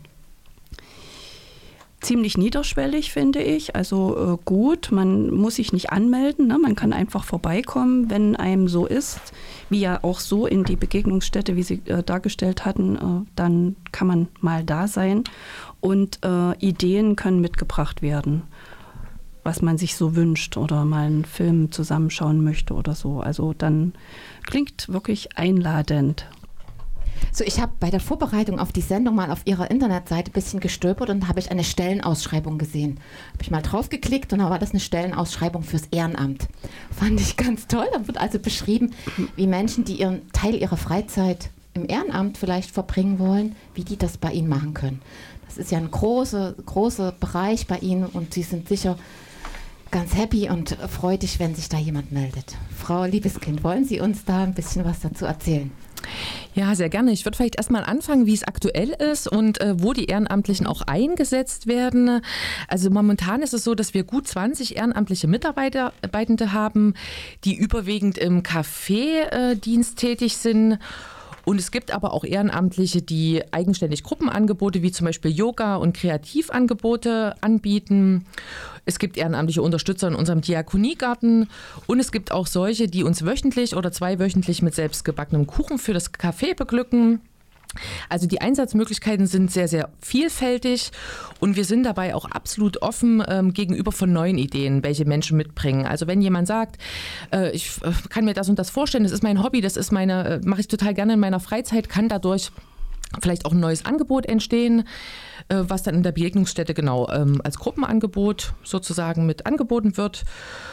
Speaker 1: Ziemlich niederschwellig, finde ich, also äh, gut, man muss sich nicht anmelden, ne? Man kann einfach vorbeikommen, wenn einem so ist, wie ja auch so in die Begegnungsstätte, wie Sie äh, dargestellt hatten, äh, dann kann man mal da sein und äh, Ideen können mitgebracht werden, was man sich so wünscht oder mal einen Film zusammenschauen möchte oder so, also dann klingt wirklich einladend.
Speaker 2: So, ich habe bei der Vorbereitung auf die Sendung mal auf Ihrer Internetseite ein bisschen gestöbert und habe ich eine Stellenausschreibung gesehen. Habe ich mal draufgeklickt und da war das eine Stellenausschreibung fürs Ehrenamt. Fand ich ganz toll. Da wird also beschrieben, wie Menschen, die ihren Teil ihrer Freizeit im Ehrenamt vielleicht verbringen wollen, wie die das bei Ihnen machen können. Das ist ja ein großer, großer Bereich bei Ihnen und Sie sind sicher ganz happy und freudig, wenn sich da jemand meldet. Frau Liebeskind, wollen Sie uns da ein bisschen was dazu erzählen?
Speaker 3: Ja, sehr gerne. Ich würde vielleicht erstmal anfangen, wie es aktuell ist und äh, wo die Ehrenamtlichen auch eingesetzt werden. Also momentan ist es so, dass wir gut zwanzig ehrenamtliche Mitarbeitende haben, die überwiegend im Café-Dienst tätig sind. Und es gibt aber auch Ehrenamtliche, die eigenständig Gruppenangebote wie zum Beispiel Yoga- und Kreativangebote anbieten. Es gibt ehrenamtliche Unterstützer in unserem Diakoniegarten und es gibt auch solche, die uns wöchentlich oder zweiwöchentlich mit selbstgebackenem Kuchen für das Café beglücken. Also die Einsatzmöglichkeiten sind sehr, sehr vielfältig und wir sind dabei auch absolut offen ähm, gegenüber von neuen Ideen, welche Menschen mitbringen. Also wenn jemand sagt, äh, ich äh, kann mir das und das vorstellen, das ist mein Hobby, das ist meine, äh, mache ich total gerne in meiner Freizeit, kann dadurch vielleicht auch ein neues Angebot entstehen, äh, was dann in der Begegnungsstätte genau ähm, als Gruppenangebot sozusagen mit angeboten wird.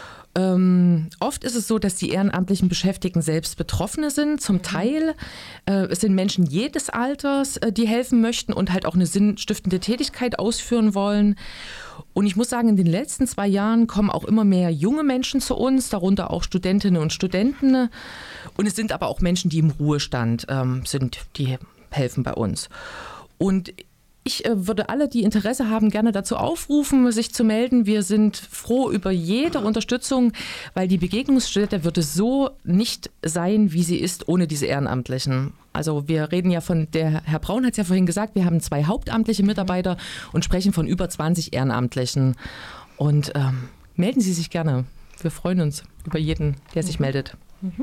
Speaker 3: Ähm, oft ist es so, dass die ehrenamtlichen Beschäftigten selbst Betroffene sind. Zum Teil äh, es sind Menschen jedes Alters, äh, die helfen möchten und halt auch eine sinnstiftende Tätigkeit ausführen wollen. Und ich muss sagen, in den letzten zwei Jahren kommen auch immer mehr junge Menschen zu uns, darunter auch Studentinnen und Studenten. Und es sind aber auch Menschen, die im Ruhestand ähm, sind, die helfen bei uns. Und ich äh, würde alle, die Interesse haben, gerne dazu aufrufen, sich zu melden. Wir sind froh über jede Unterstützung, weil die Begegnungsstätte würde so nicht sein, wie sie ist, ohne diese Ehrenamtlichen. Also wir reden ja von, der Herr Braun hat es ja vorhin gesagt, wir haben zwei hauptamtliche Mitarbeiter und sprechen von über zwanzig Ehrenamtlichen. Und ähm, melden Sie sich gerne. Wir freuen uns über jeden, der sich meldet. Mhm.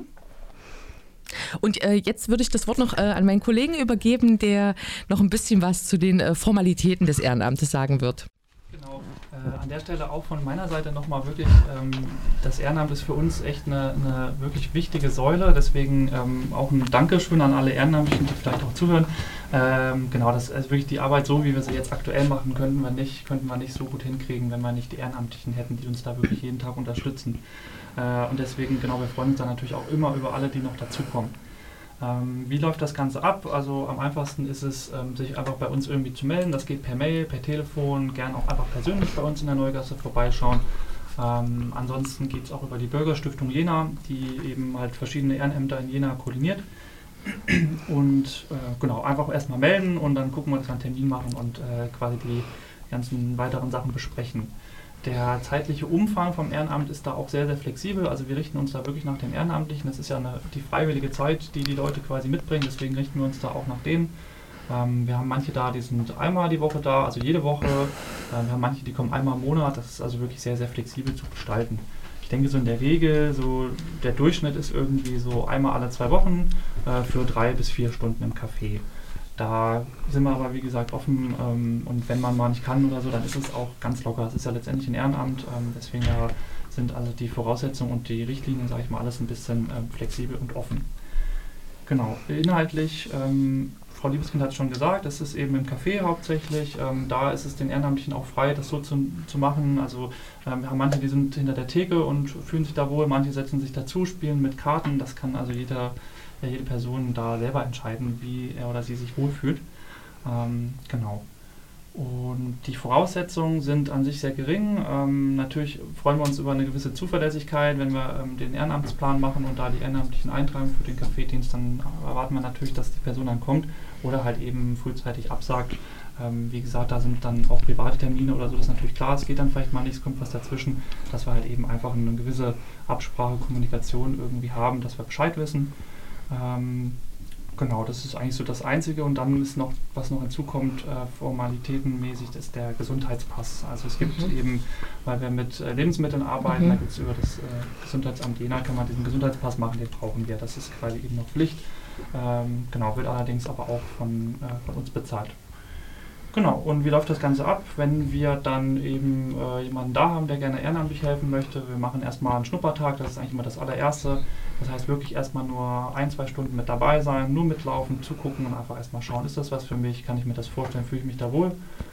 Speaker 3: Und äh, jetzt würde ich das Wort noch äh, an meinen Kollegen übergeben, der noch ein bisschen was zu den äh, Formalitäten des Ehrenamtes sagen wird.
Speaker 4: Genau, äh, an der Stelle auch von meiner Seite nochmal wirklich, ähm, das Ehrenamt ist für uns echt eine, eine wirklich wichtige Säule, deswegen ähm, auch ein Dankeschön an alle Ehrenamtlichen, die vielleicht auch zuhören. Ähm, genau, das ist wirklich die Arbeit so, wie wir sie jetzt aktuell machen, könnten wir nicht, könnten wir nicht so gut hinkriegen, wenn wir nicht die Ehrenamtlichen hätten, die uns da wirklich jeden Tag unterstützen. Und deswegen, genau, wir freuen uns dann natürlich auch immer über alle, die noch dazukommen. Ähm, wie läuft das Ganze ab? Also am einfachsten ist es, ähm, sich einfach bei uns irgendwie zu melden. Das geht per Mail, per Telefon, gern auch einfach persönlich bei uns in der Neugasse vorbeischauen. Ähm, ansonsten geht es auch über die Bürgerstiftung Jena, die eben halt verschiedene Ehrenämter in Jena koordiniert. Und äh, genau, einfach erstmal melden und dann gucken wir, dass wir einen Termin machen und äh, quasi die ganzen weiteren Sachen besprechen. Der zeitliche Umfang vom Ehrenamt ist da auch sehr, sehr flexibel. Also wir richten uns da wirklich nach dem Ehrenamtlichen. Das ist ja eine, die freiwillige Zeit, die die Leute quasi mitbringen. Deswegen richten wir uns da auch nach denen. Ähm, wir haben manche da, die sind einmal die Woche da, also jede Woche. Ähm, wir haben manche, die kommen einmal im Monat. Das ist also wirklich sehr, sehr flexibel zu gestalten. Ich denke so in der Regel, so der Durchschnitt ist irgendwie so einmal alle zwei Wochen äh, für drei bis vier Stunden im Café. Da sind wir aber, wie gesagt, offen ähm, und wenn man mal nicht kann oder so, dann ist es auch ganz locker. Es ist ja letztendlich ein Ehrenamt, ähm, deswegen da sind also die Voraussetzungen und die Richtlinien, sage ich mal, alles ein bisschen ähm, flexibel und offen. Genau, inhaltlich, ähm, Frau Liebeskind hat es schon gesagt, es ist eben im Café hauptsächlich. Ähm, da ist es den Ehrenamtlichen auch frei, das so zu, zu machen. Also ähm, wir haben manche, die sind hinter der Theke und fühlen sich da wohl, manche setzen sich dazu, spielen mit Karten. Das kann also jeder... Ja, jede Person da selber entscheiden, wie er oder sie sich wohlfühlt. Ähm, genau. Und die Voraussetzungen sind an sich sehr gering. Ähm, natürlich freuen wir uns über eine gewisse Zuverlässigkeit, wenn wir ähm, den Ehrenamtsplan machen und da die Ehrenamtlichen eintragen für den Café-Dienst, dann erwarten wir natürlich, dass die Person dann kommt oder halt eben frühzeitig absagt. Ähm, wie gesagt, da sind dann auch private Termine oder so, das ist natürlich klar, es geht dann vielleicht mal nicht, es kommt was dazwischen, dass wir halt eben einfach eine gewisse Absprache, Kommunikation irgendwie haben, dass wir Bescheid wissen. Ähm, genau, das ist eigentlich so das Einzige und dann ist noch, was noch hinzukommt, äh, formalitätenmäßig, das ist der Gesundheitspass. Also es gibt mhm. eben, weil wir mit äh, Lebensmitteln arbeiten, mhm. da gibt es über das äh, Gesundheitsamt Jena, kann man diesen Gesundheitspass machen, den brauchen wir, das ist quasi eben noch Pflicht. Ähm, genau, wird allerdings aber auch von, äh, von uns bezahlt. Genau, und wie läuft das Ganze ab? Wenn wir dann eben äh, jemanden da haben, der gerne ehrenamtlich helfen möchte, wir machen erstmal einen Schnuppertag, das ist eigentlich immer das allererste. Das heißt wirklich erstmal nur ein, zwei Stunden mit dabei sein, nur mitlaufen, zugucken und einfach erstmal schauen, ist das was für mich, kann ich mir das vorstellen, fühle ich mich da wohl?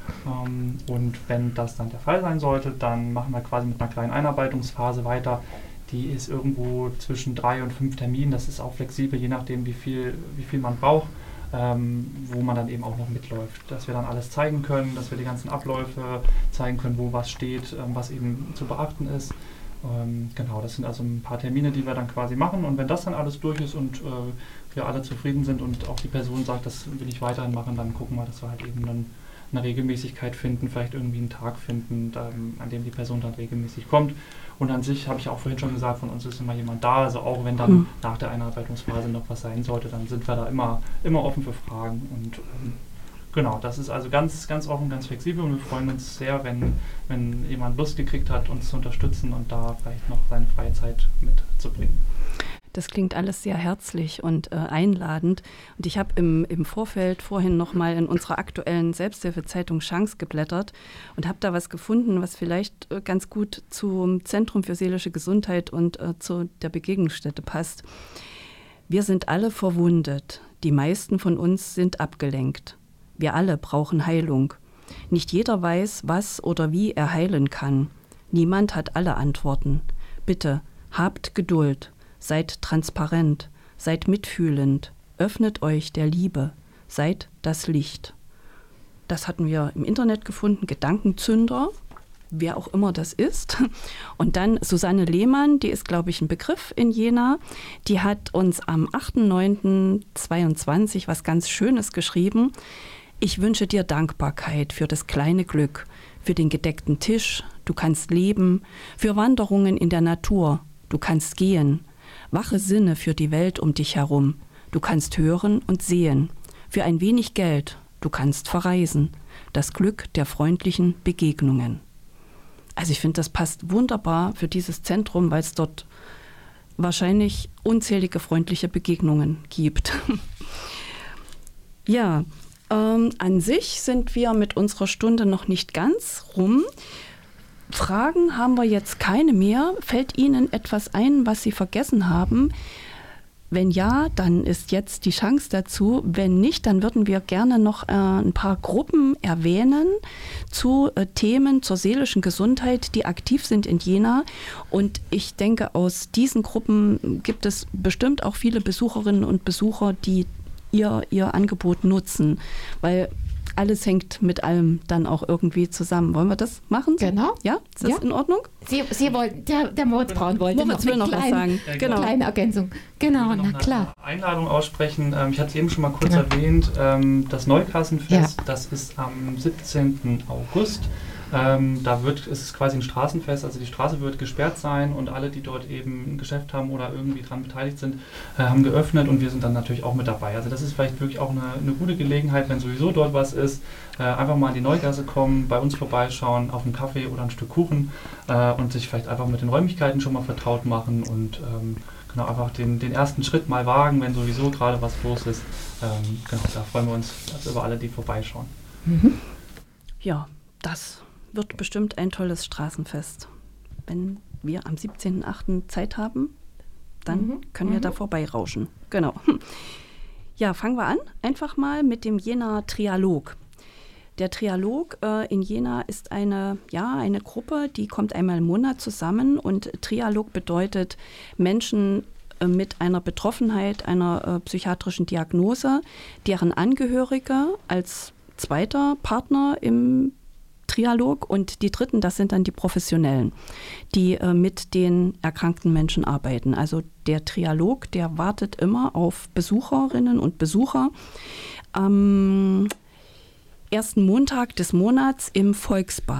Speaker 4: Ähm, und wenn das dann der Fall sein sollte, dann machen wir quasi mit einer kleinen Einarbeitungsphase weiter. Die ist irgendwo zwischen drei und fünf Terminen, das ist auch flexibel, je nachdem wie viel, wie viel man braucht, ähm, wo man dann eben auch noch mitläuft. Dass wir dann alles zeigen können, dass wir die ganzen Abläufe zeigen können, wo was steht, ähm, was eben zu beachten ist. Ähm, genau, das sind also ein paar Termine, die wir dann quasi machen, und wenn das dann alles durch ist und äh, wir alle zufrieden sind und auch die Person sagt, das will ich weiterhin machen, dann gucken wir, dass wir halt eben dann eine Regelmäßigkeit finden, vielleicht irgendwie einen Tag finden, ähm, an dem die Person dann regelmäßig kommt. Und an sich habe ich auch vorhin schon gesagt, von uns ist immer jemand da, also auch wenn dann hm. nach der Einarbeitungsphase noch was sein sollte, dann sind wir da immer, immer offen für Fragen. Und ähm, genau, das ist also ganz, ganz offen, ganz flexibel, und wir freuen uns sehr, wenn, wenn jemand Lust gekriegt hat, uns zu unterstützen und da vielleicht noch seine Freizeit mitzubringen.
Speaker 1: Das klingt alles sehr herzlich und äh, einladend. Und ich habe im, im Vorfeld vorhin noch mal in unserer aktuellen Selbsthilfezeitung Chance geblättert und habe da was gefunden, was vielleicht äh, ganz gut zum Zentrum für seelische Gesundheit und äh, zu der Begegnungsstätte passt. Wir sind alle verwundet. Die meisten von uns sind abgelenkt. Wir alle brauchen Heilung. Nicht jeder weiß, was oder wie er heilen kann. Niemand hat alle Antworten. Bitte, habt Geduld. Seid transparent, seid mitfühlend, öffnet euch der Liebe, seid das Licht. Das hatten wir im Internet gefunden, Gedankenzünder, wer auch immer das ist. Und dann Susanne Lehmann, die ist, glaube ich, ein Begriff in Jena, die hat uns am achter neunter zweiundzwanzig was ganz Schönes geschrieben. Ich wünsche dir Dankbarkeit für das kleine Glück, für den gedeckten Tisch, du kannst leben, für Wanderungen in der Natur, du kannst gehen. Wache Sinne für die Welt um dich herum. Du kannst hören und sehen. Für ein wenig Geld, du kannst verreisen. Das Glück der freundlichen Begegnungen. Also ich finde, das passt wunderbar für dieses Zentrum, weil es dort wahrscheinlich unzählige freundliche Begegnungen gibt. Ja, ähm, an sich sind wir mit unserer Stunde noch nicht ganz rum. Fragen haben wir jetzt keine mehr. Fällt Ihnen etwas ein, was Sie vergessen haben? Wenn ja, dann ist jetzt die Chance dazu. Wenn nicht, dann würden wir gerne noch äh, ein paar Gruppen erwähnen zu äh, Themen zur seelischen Gesundheit, die aktiv sind in Jena. Und ich denke, aus diesen Gruppen gibt es bestimmt auch viele Besucherinnen und Besucher, die ihr, ihr Angebot nutzen. Weil alles hängt mit allem dann auch irgendwie zusammen. Wollen wir das machen?
Speaker 2: Genau.
Speaker 1: Ja, ist das
Speaker 2: ja.
Speaker 1: in Ordnung?
Speaker 2: Sie, Sie wollten, der, der Moritz Braun wollte
Speaker 1: Moritz
Speaker 2: noch,
Speaker 1: will noch
Speaker 2: kleinen,
Speaker 1: was sagen.
Speaker 4: Ja,
Speaker 1: genau.
Speaker 2: Kleine Ergänzung. Genau, na klar.
Speaker 4: Eine Einladung aussprechen. Ich hatte es eben schon mal kurz
Speaker 2: Genau.
Speaker 4: erwähnt. Das Neukassenfest,
Speaker 2: Ja.
Speaker 4: das ist am siebzehnten August. Ähm, da wird, es ist quasi ein Straßenfest, also die Straße wird gesperrt sein und alle, die dort eben ein Geschäft haben oder irgendwie daran beteiligt sind, äh, haben geöffnet, und wir sind dann natürlich auch mit dabei. Also das ist vielleicht wirklich auch eine, eine gute Gelegenheit, wenn sowieso dort was ist, äh, einfach mal in die Neugasse kommen, bei uns vorbeischauen, auf einen Kaffee oder ein Stück Kuchen äh, und sich vielleicht einfach mit den Räumlichkeiten schon mal vertraut machen und ähm, genau einfach den, den ersten Schritt mal wagen, wenn sowieso gerade was los ist. Ähm, genau, da freuen wir uns also über alle, die vorbeischauen.
Speaker 2: Mhm.
Speaker 1: Ja, das wird bestimmt ein tolles Straßenfest. Wenn wir am siebzehnten achten Zeit haben, dann
Speaker 2: Mhm.
Speaker 1: können wir
Speaker 2: Mhm.
Speaker 1: da vorbeirauschen. Genau. Ja, fangen wir an. Einfach mal mit dem Jena Trialog. Der Trialog äh, in Jena ist eine, ja, eine Gruppe, die kommt einmal im Monat zusammen, und Trialog bedeutet Menschen äh, mit einer Betroffenheit, einer äh, psychiatrischen Diagnose, deren Angehörige als zweiter Partner im Trialog, und die dritten, das sind dann die Professionellen, die äh, mit den erkrankten Menschen arbeiten. Also der Trialog, der wartet immer auf Besucherinnen und Besucher am ersten Montag des Monats im Volksbad.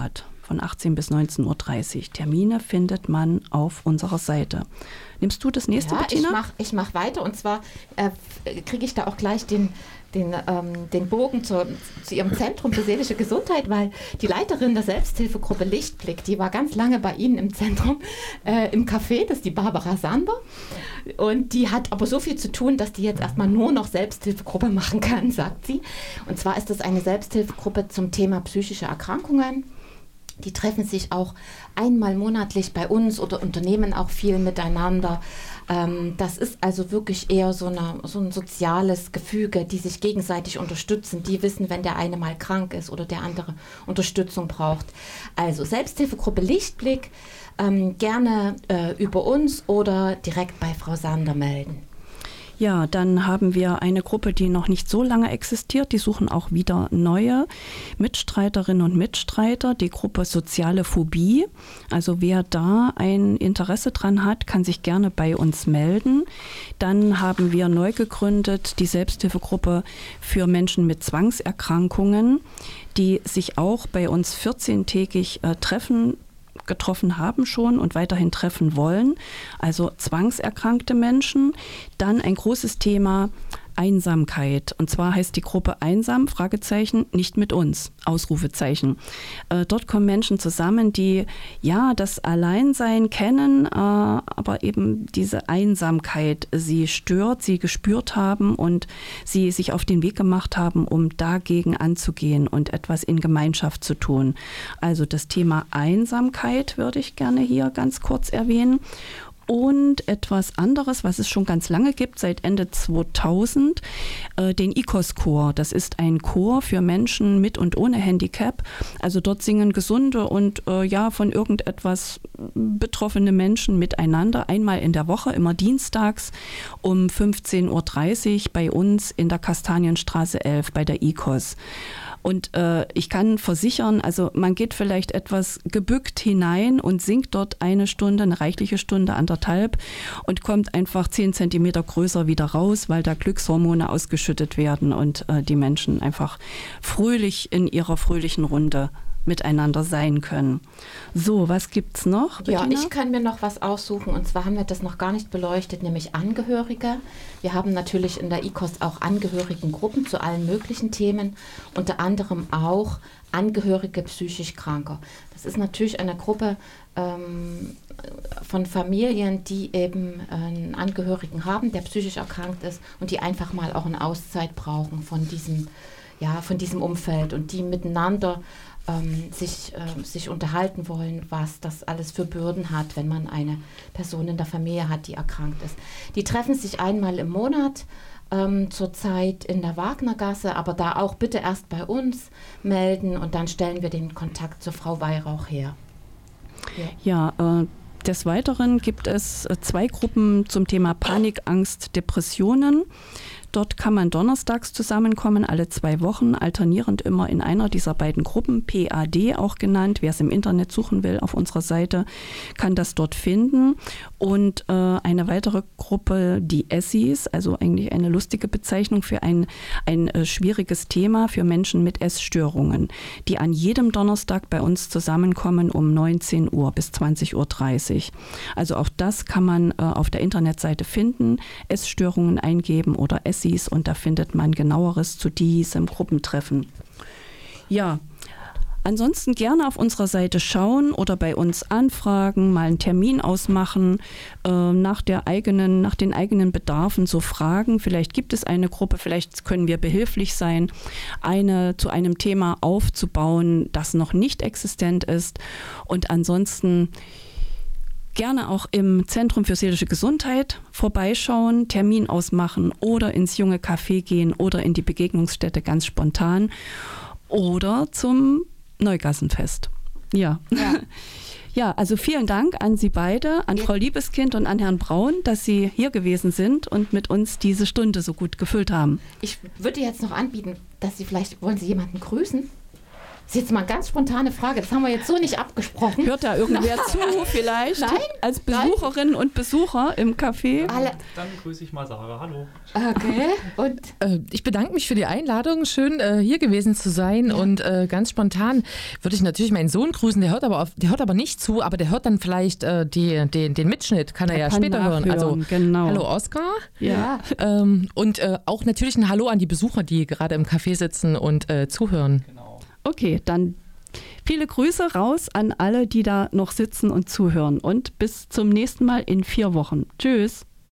Speaker 1: von achtzehn bis neunzehn Uhr dreißig. Termine findet man auf unserer Seite. Nimmst du das nächste,
Speaker 2: ja,
Speaker 1: Bettina?
Speaker 2: Ich mache ich mach weiter und zwar äh, kriege ich da auch gleich den, den, ähm, den Bogen zur, zu Ihrem Zentrum für seelische Gesundheit, weil die Leiterin der Selbsthilfegruppe Lichtblick, die war ganz lange bei Ihnen im Zentrum, äh, im Café, das ist die Barbara Sander. Und die hat aber so viel zu tun, dass die jetzt erstmal nur noch Selbsthilfegruppe machen kann, sagt sie. Und zwar ist das eine Selbsthilfegruppe zum Thema psychische Erkrankungen. Die treffen sich auch einmal monatlich bei uns oder unternehmen auch viel miteinander. Ähm, das ist also wirklich eher so, eine, so ein soziales Gefüge, die sich gegenseitig unterstützen. Die wissen, wenn der eine mal krank ist oder der andere Unterstützung braucht. Also Selbsthilfegruppe Lichtblick, ähm, gerne äh, über uns oder direkt bei Frau Sander melden.
Speaker 1: Ja, dann haben wir eine Gruppe, die noch nicht so lange existiert. Die suchen auch wieder neue Mitstreiterinnen und Mitstreiter. Die Gruppe Soziale Phobie. Also wer da ein Interesse dran hat, kann sich gerne bei uns melden. Dann haben wir neu gegründet die Selbsthilfegruppe für Menschen mit Zwangserkrankungen, die sich auch bei uns vierzehntägig äh, treffen. getroffen haben schon und weiterhin treffen wollen, also zwangserkrankte Menschen. Dann ein großes Thema Einsamkeit. Und zwar heißt die Gruppe Einsam, Fragezeichen, nicht mit uns, Ausrufezeichen. Äh, dort kommen Menschen zusammen, die ja das Alleinsein kennen, äh, aber eben diese Einsamkeit sie stört, sie gespürt haben und sie sich auf den Weg gemacht haben, um dagegen anzugehen und etwas in Gemeinschaft zu tun. Also das Thema Einsamkeit würde ich gerne hier ganz kurz erwähnen. Und etwas anderes, was es schon ganz lange gibt, seit Ende zweitausend, äh, den I K O S-Chor. Das ist ein Chor für Menschen mit und ohne Handicap. Also dort singen gesunde und äh, ja von irgendetwas betroffene Menschen miteinander. Einmal in der Woche, immer dienstags um fünfzehn Uhr dreißig bei uns in der Kastanienstraße elf bei der I K O S. Und äh, ich kann versichern, also man geht vielleicht etwas gebückt hinein und singt dort eine Stunde, eine reichliche Stunde, anderthalb und kommt einfach zehn Zentimeter größer wieder raus, weil da Glückshormone ausgeschüttet werden und äh, die Menschen einfach fröhlich in ihrer fröhlichen Runde miteinander sein können. So, was gibt's noch, Bettina?
Speaker 2: Ja, ich kann mir noch was aussuchen und zwar haben wir das noch gar nicht beleuchtet, nämlich Angehörige. Wir haben natürlich in der I K O S auch Angehörigengruppen zu allen möglichen Themen, unter anderem auch Angehörige psychisch Kranker. Das ist natürlich eine Gruppe ähm, von Familien, die eben einen Angehörigen haben, der psychisch erkrankt ist und die einfach mal auch eine Auszeit brauchen von diesem, ja, von diesem Umfeld und die miteinander Ähm, sich, äh, sich unterhalten wollen, was das alles für Bürden hat, wenn man eine Person in der Familie hat, die erkrankt ist. Die treffen sich einmal im Monat, ähm, zurzeit in der Wagnergasse, aber da auch bitte erst bei uns melden und dann stellen wir den Kontakt zur Frau Weihrauch her.
Speaker 1: Ja, ja äh, des Weiteren gibt es äh, zwei Gruppen zum Thema Panik, Angst, Depressionen. Dort kann man donnerstags zusammenkommen, alle zwei Wochen, alternierend immer in einer dieser beiden Gruppen, P A D auch genannt. Wer es im Internet suchen will, auf unserer Seite, kann das dort finden. Und äh, eine weitere Gruppe, die Essis, also eigentlich eine lustige Bezeichnung für ein, ein äh, schwieriges Thema für Menschen mit Essstörungen, die an jedem Donnerstag bei uns zusammenkommen um neunzehn Uhr bis zwanzig Uhr dreißig. Also auch das kann man äh, auf der Internetseite finden, Essstörungen eingeben oder Essis. Und da findet man Genaueres zu diesem Gruppentreffen. Ja, ansonsten gerne auf unserer Seite schauen oder bei uns anfragen, mal einen Termin ausmachen, äh, nach der eigenen, nach den eigenen Bedarfen so fragen. Vielleicht gibt es eine Gruppe, vielleicht können wir behilflich sein, eine zu einem Thema aufzubauen, das noch nicht existent ist. Und ansonsten gerne auch im Zentrum für seelische Gesundheit vorbeischauen, Termin ausmachen oder ins junge Café gehen oder in die Begegnungsstätte ganz spontan oder zum Neugassenfest. Ja. Ja. Ja, also vielen Dank an Sie beide, an Frau Liebeskind und an Herrn Braun, dass Sie hier gewesen sind und mit uns diese Stunde so gut gefüllt haben.
Speaker 2: Ich würde jetzt noch anbieten, dass Sie vielleicht, wollen Sie jemanden grüßen? Das ist jetzt mal eine ganz spontane Frage, das haben wir jetzt so nicht abgesprochen.
Speaker 1: Hört da irgendwer zu vielleicht?
Speaker 2: Nein.
Speaker 1: Als Besucherinnen und Besucher im Café?
Speaker 2: Alle.
Speaker 4: Dann grüße ich mal Sarah. Hallo.
Speaker 2: Okay. Und
Speaker 3: Äh, ich bedanke mich für die Einladung. Schön, äh, hier gewesen zu sein. Ja. Und äh, ganz spontan würde ich natürlich meinen Sohn grüßen. Der hört aber, auf, der hört aber nicht zu, aber der hört dann vielleicht äh, die, den, den Mitschnitt. Kann er
Speaker 1: Der
Speaker 3: ja
Speaker 1: kann
Speaker 3: später hören. Also,
Speaker 1: genau.
Speaker 3: hallo Oskar.
Speaker 1: Ja.
Speaker 3: Ähm, und äh, auch natürlich ein Hallo an die Besucher, die gerade im Café sitzen und äh, zuhören.
Speaker 4: Genau.
Speaker 1: Okay, dann viele Grüße raus an alle, die da noch sitzen und zuhören. Und bis zum nächsten Mal in vier Wochen. Tschüss.